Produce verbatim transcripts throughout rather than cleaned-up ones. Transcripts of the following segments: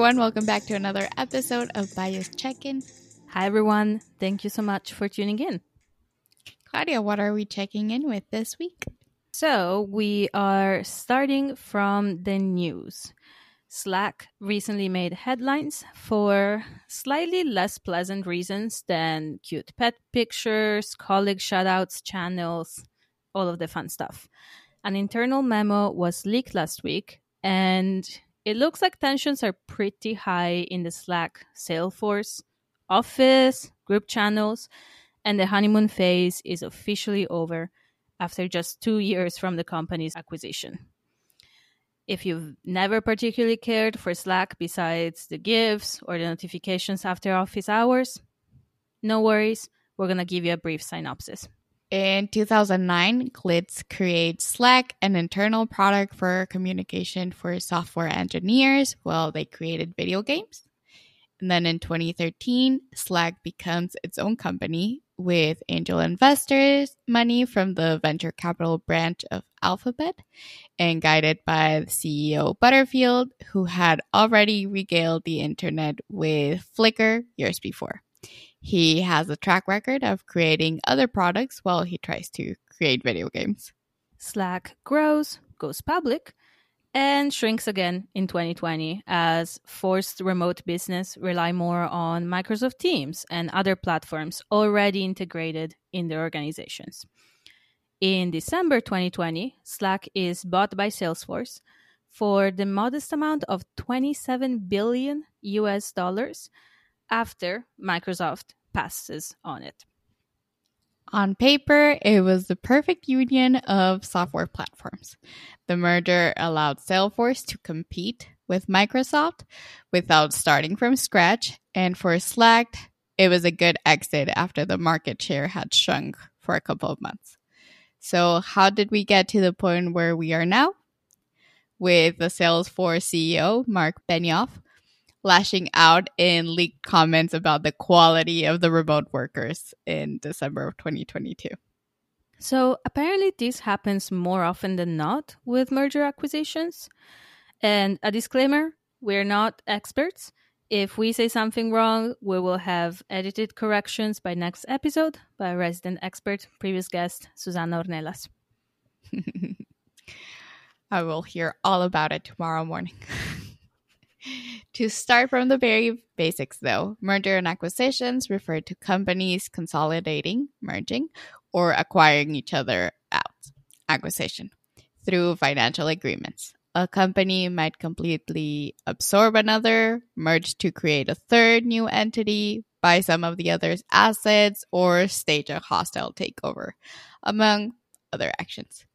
everyone. Welcome back to another episode of Bias Check-In. Hi, everyone. Thank you so much for tuning in. Claudia, what are we checking in with this week? So, we are starting from the news. Slack recently made headlines for slightly less pleasant reasons than cute pet pictures, colleague shoutouts, channels, all of the fun stuff. An internal memo was leaked last week, and it looks like tensions are pretty high in the Slack Salesforce, Office, group channels, and the honeymoon phase is officially over after just two years from the company's acquisition. If you've never particularly cared for Slack besides the GIFs or the notifications after office hours, no worries, we're going to give you a brief synopsis. In two thousand nine, Glitz creates Slack, an internal product for communication for software engineers. Well, they created video games. And then in twenty thirteen, Slack becomes its own company with angel investors, money from the venture capital branch of Alphabet, and guided by the C E O Butterfield, who had already regaled the internet with Flickr years before. He has a track record of creating other products while he tries to create video games. Slack grows, goes public, and shrinks again in twenty twenty as forced remote business rely more on Microsoft Teams and other platforms already integrated in their organizations. In December twenty twenty, Slack is bought by Salesforce for the modest amount of twenty-seven billion U S dollars after Microsoft passes on it. On paper, it was the perfect union of software platforms. The merger allowed Salesforce to compete with Microsoft without starting from scratch, and for Slack, it was a good exit after the market share had shrunk for a couple of months. So how did we get to the point where we are now? With the Salesforce C E O, Mark Benioff, lashing out in leaked comments about the quality of the remote workers in December of twenty twenty-two. So apparently this happens more often than not with merger acquisitions. And a disclaimer, we're not experts. If we say something wrong, we will have edited corrections by next episode by resident expert, previous guest, Susana Ornelas. I will hear all about it tomorrow morning. To start from the very basics, though, merger and acquisitions refer to companies consolidating, merging, or acquiring each other out, acquisition, through financial agreements. A company might completely absorb another, merge to create a third new entity, buy some of the other's assets, or stage a hostile takeover, among other actions.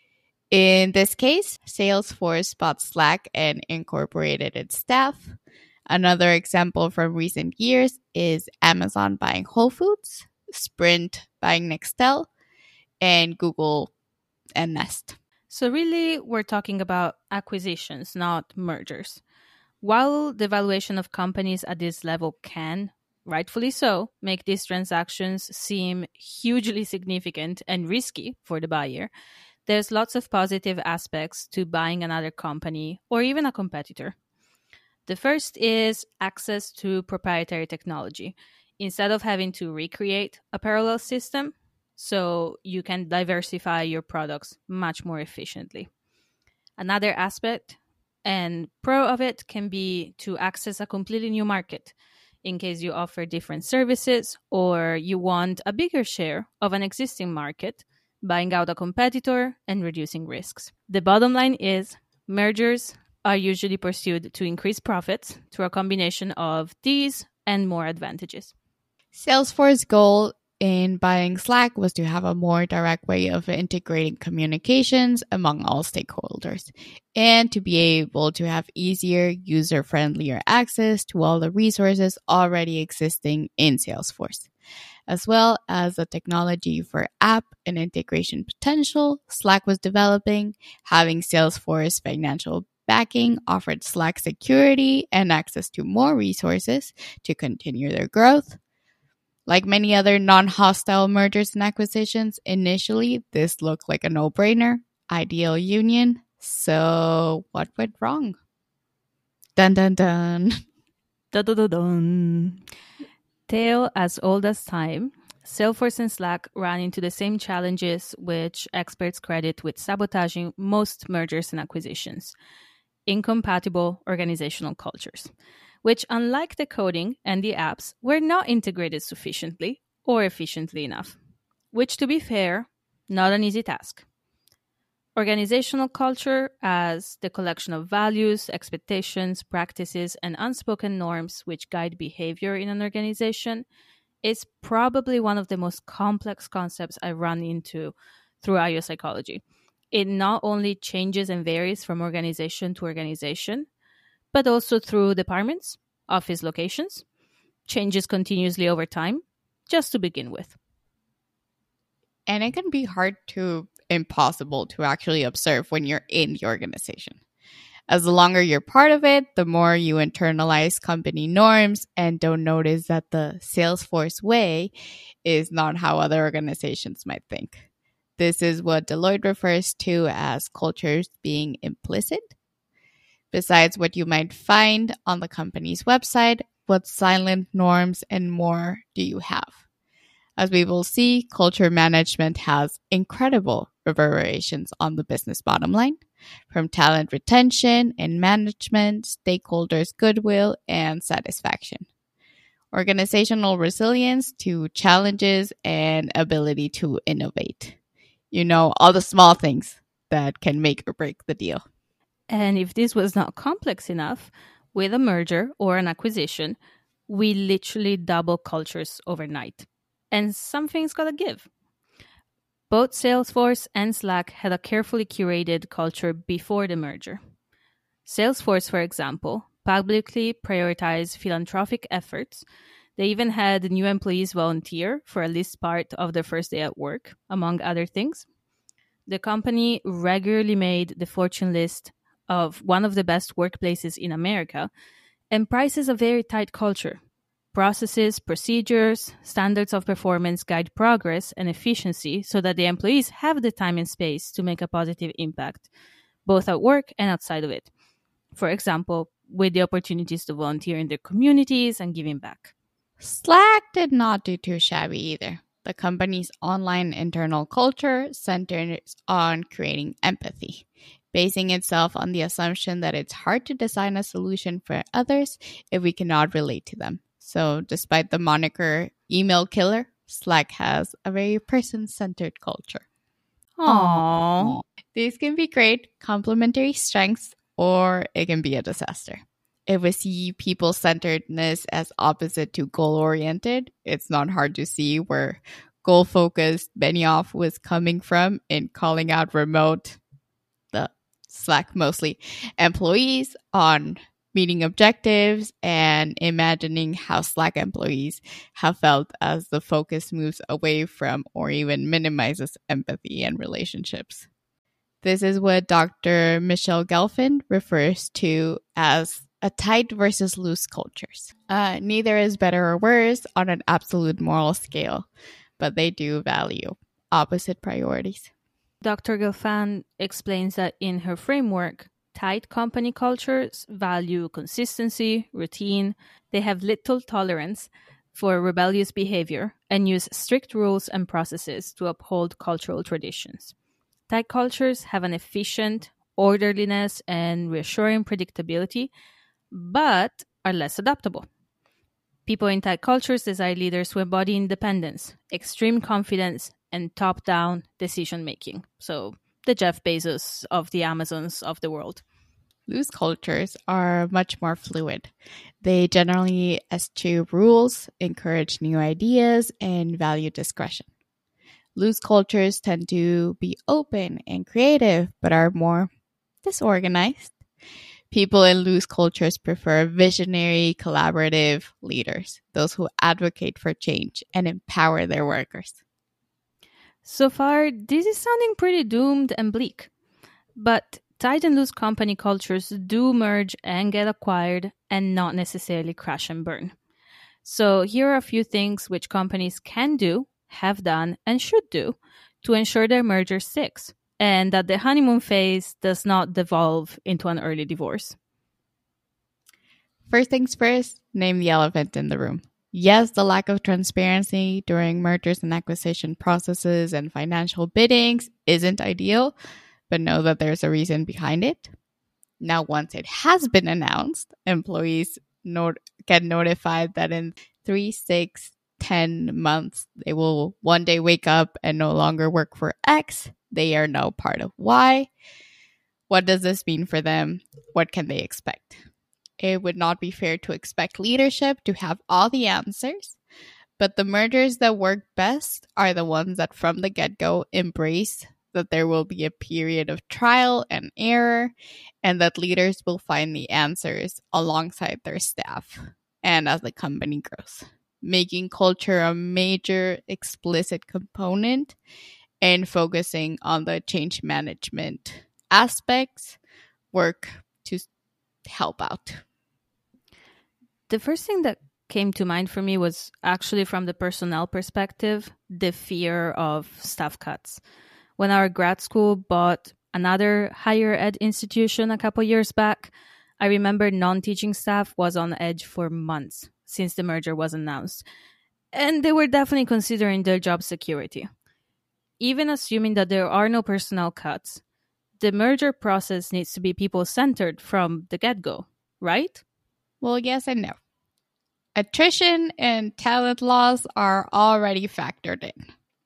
In this case, Salesforce bought Slack and incorporated its staff. Another example from recent years is Amazon buying Whole Foods, Sprint buying Nextel, and Google and Nest. So really, we're talking about acquisitions, not mergers. While the valuation of companies at this level can, rightfully so, make these transactions seem hugely significant and risky for the buyer, there's lots of positive aspects to buying another company or even a competitor. The first is access to proprietary technology. Instead of having to recreate a parallel system, so you can diversify your products much more efficiently. Another aspect and pro of it can be to access a completely new market in case you offer different services or you want a bigger share of an existing market, buying out a competitor and reducing risks. The bottom line is mergers are usually pursued to increase profits through a combination of these and more advantages. Salesforce's goal in buying Slack was to have a more direct way of integrating communications among all stakeholders and to be able to have easier, user-friendlier access to all the resources already existing in Salesforce. As well as the technology for app and integration potential Slack was developing, having Salesforce financial backing offered Slack security and access to more resources to continue their growth. Like many other non-hostile mergers and acquisitions, initially this looked like a no-brainer, ideal union. So what went wrong? Dun dun dun. Dun, dun, dun, dun. Tale as old as time, Salesforce and Slack ran into the same challenges which experts credit with sabotaging most mergers and acquisitions: incompatible organizational cultures, which, unlike the coding and the apps, were not integrated sufficiently or efficiently enough. Which, to be fair, not an easy task. Organizational culture, as the collection of values, expectations, practices, and unspoken norms which guide behavior in an organization, is probably one of the most complex concepts I run into through I O psychology. It not only changes and varies from organization to organization, but also through departments, office locations, changes continuously over time, just to begin with. And it can be hard to impossible to actually observe when you're in the organization. As the longer you're part of it, the more you internalize company norms and don't notice that the Salesforce way is not how other organizations might think. This is what Deloitte refers to as cultures being implicit. Besides what you might find on the company's website, what silent norms and more do you have? As we will see, culture management has incredible reverberations on the business bottom line, from talent retention and management, stakeholders' goodwill, and satisfaction. Organizational resilience to challenges and ability to innovate. You know, all the small things that can make or break the deal. And if this was not complex enough, with a merger or an acquisition, we literally double cultures overnight. And something's gotta give. Both Salesforce and Slack had a carefully curated culture before the merger. Salesforce, for example, publicly prioritized philanthropic efforts. They even had new employees volunteer for at least part of their first day at work, among other things. The company regularly made the Fortune list of one of the best workplaces in America and prizes a very tight culture. Processes, procedures, standards of performance guide progress and efficiency so that the employees have the time and space to make a positive impact, both at work and outside of it. For example, with the opportunities to volunteer in their communities and giving back. Slack did not do too shabby either. The company's online internal culture centers on creating empathy, basing itself on the assumption that it's hard to design a solution for others if we cannot relate to them. So despite the moniker email killer, Slack has a very person-centered culture. Aww. These can be great complementary strengths, or it can be a disaster. If we see people-centeredness as opposite to goal-oriented, it's not hard to see where goal-focused Benioff was coming from in calling out remote, the Slack mostly, employees on meeting objectives and imagining how Slack employees have felt as the focus moves away from or even minimizes empathy and relationships. This is what Doctor Michelle Gelfand refers to as a tight versus loose cultures. Uh, neither is better or worse on an absolute moral scale, but they do value opposite priorities. Doctor Gelfand explains that in her framework, tight company cultures value consistency, routine. They have little tolerance for rebellious behavior and use strict rules and processes to uphold cultural traditions. Tight cultures have an efficient orderliness and reassuring predictability, but are less adaptable. People in tight cultures desire leaders who embody independence, extreme confidence, and top-down decision-making. So the Jeff Bezos of the Amazons of the world. Loose cultures are much more fluid. They generally eschew rules, encourage new ideas, and value discretion. Loose cultures tend to be open and creative, but are more disorganized. People in loose cultures prefer visionary, collaborative leaders, those who advocate for change and empower their workers. So far, this is sounding pretty doomed and bleak. But tight and loose company cultures do merge and get acquired and not necessarily crash and burn. So here are a few things which companies can do, have done, and should do to ensure their merger sticks and that the honeymoon phase does not devolve into an early divorce. First things first, name the elephant in the room. Yes, the lack of transparency during mergers and acquisition processes and financial biddings isn't ideal, but know that there's a reason behind it. Now, once it has been announced, employees not- get notified that in three, six, ten months, they will one day wake up and no longer work for X. They are now part of Y. What does this mean for them? What can they expect? It would not be fair to expect leadership to have all the answers, but the mergers that work best are the ones that from the get-go embrace that there will be a period of trial and error, and that leaders will find the answers alongside their staff and as the company grows, making culture a major explicit component and focusing on the change management aspects work to help out. The first thing that came to mind for me was actually from the personnel perspective, the fear of staff cuts. When our grad school bought another higher ed institution a couple years back, I remember non-teaching staff was on edge for months since the merger was announced. And they were definitely considering their job security. Even assuming that there are no personnel cuts, the merger process needs to be people-centered from the get-go, right? Well, yes and no. Attrition and talent loss are already factored in,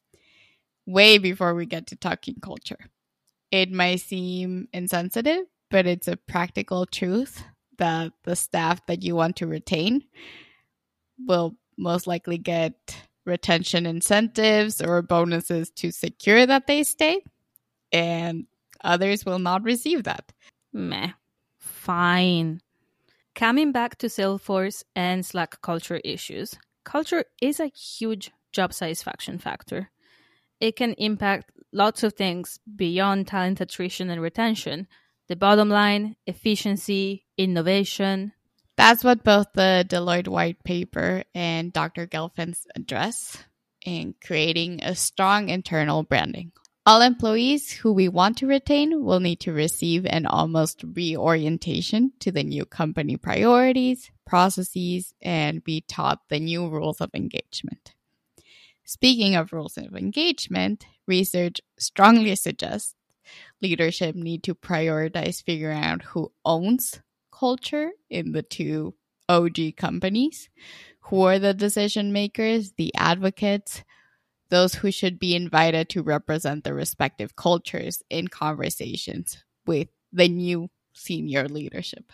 way before we get to talking culture. It might seem insensitive, but it's a practical truth that the staff that you want to retain will most likely get retention incentives or bonuses to secure that they stay, and others will not receive that. Meh. Fine. Coming back to Salesforce and Slack culture issues, culture is a huge job satisfaction factor. It can impact lots of things beyond talent attrition and retention. The bottom line, efficiency, innovation. That's what both the Deloitte white paper and Doctor Gelfand's address in creating a strong internal branding. All employees who we want to retain will need to receive an almost reorientation to the new company priorities, processes, and be taught the new rules of engagement. Speaking of rules of engagement, research strongly suggests leadership need to prioritize figuring out who owns culture in the two O G companies, who are the decision makers, the advocates, those who should be invited to represent the respective cultures in conversations with the new senior leadership.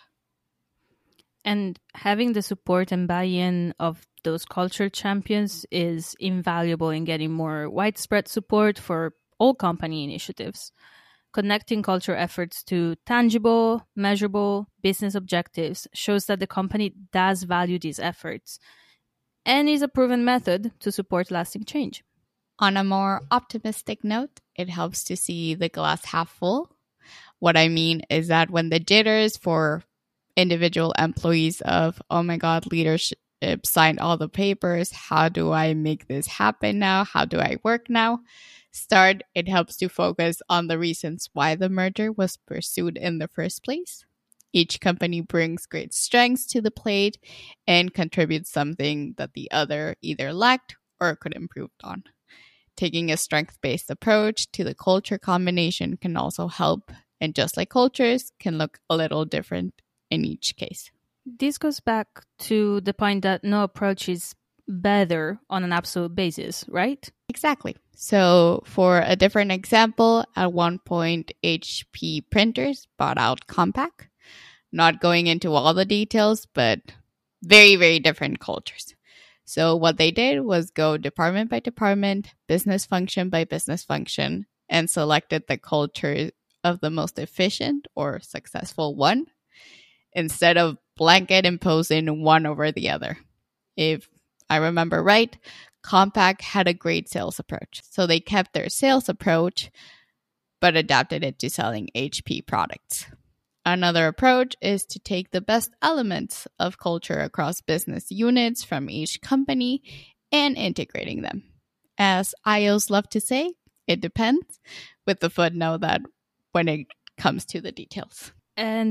And having the support and buy-in of those culture champions is invaluable in getting more widespread support for all company initiatives. Connecting culture efforts to tangible, measurable business objectives shows that the company does value these efforts and is a proven method to support lasting change. On a more optimistic note, it helps to see the glass half full. What I mean is that when the jitters for individual employees of, oh my God, leadership signed all the papers, how do I make this happen now? How do I work now? Start, it helps to focus on the reasons why the merger was pursued in the first place. Each company brings great strengths to the plate and contributes something that the other either lacked or could improve on. Taking a strength-based approach to the culture combination can also help, and just like cultures, can look a little different in each case. This goes back to the point that no approach is better on an absolute basis, right? Exactly. So for a different example, at one point, H P Printers bought out Compaq. Not going into all the details, but very, very different cultures. So what they did was go department by department, business function by business function, and selected the culture of the most efficient or successful one instead of blanket imposing one over the other. If I remember right, Compaq had a great sales approach. So they kept their sales approach, but adapted it to selling H P products. Another approach is to take the best elements of culture across business units from each company and integrating them. As I Os love to say, it depends, with the footnote that when it comes to the details. And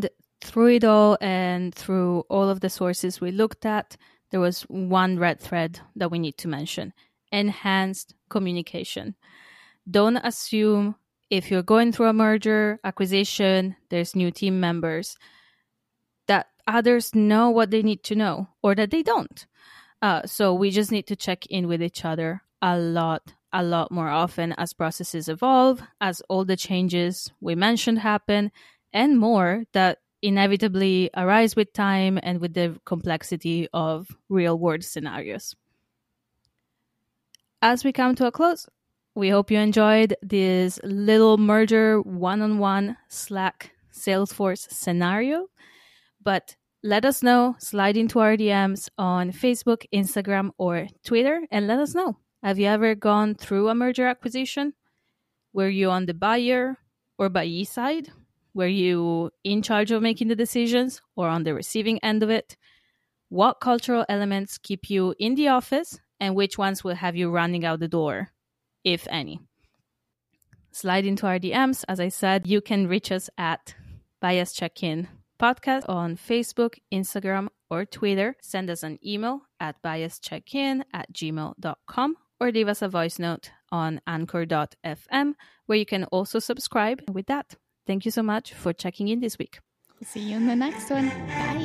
through it all and through all of the sources we looked at, there was one red thread that we need to mention: enhanced communication. Don't assume if you're going through a merger, acquisition, there's new team members, that others know what they need to know or that they don't. Uh, so we just need to check in with each other a lot, a lot more often as processes evolve, as all the changes we mentioned happen, and more that inevitably arise with time and with the complexity of real-world scenarios. As we come to a close, we hope you enjoyed this little merger one-on-one Slack Salesforce scenario. But let us know, slide into our D Ms on Facebook, Instagram, or Twitter, and let us know. Have you ever gone through a merger acquisition? Were you on the buyer or buyee side? Were you in charge of making the decisions or on the receiving end of it? What cultural elements keep you in the office, and which ones will have you running out the door, if any? Slide into our D Ms. As I said, you can reach us at Bias Check-In Podcast on Facebook, Instagram, or Twitter. Send us an email at biascheckin at gmail dot com or leave us a voice note on anchor dot f m, where you can also subscribe. With that, thank you so much for checking in this week. See you in the next one. Bye.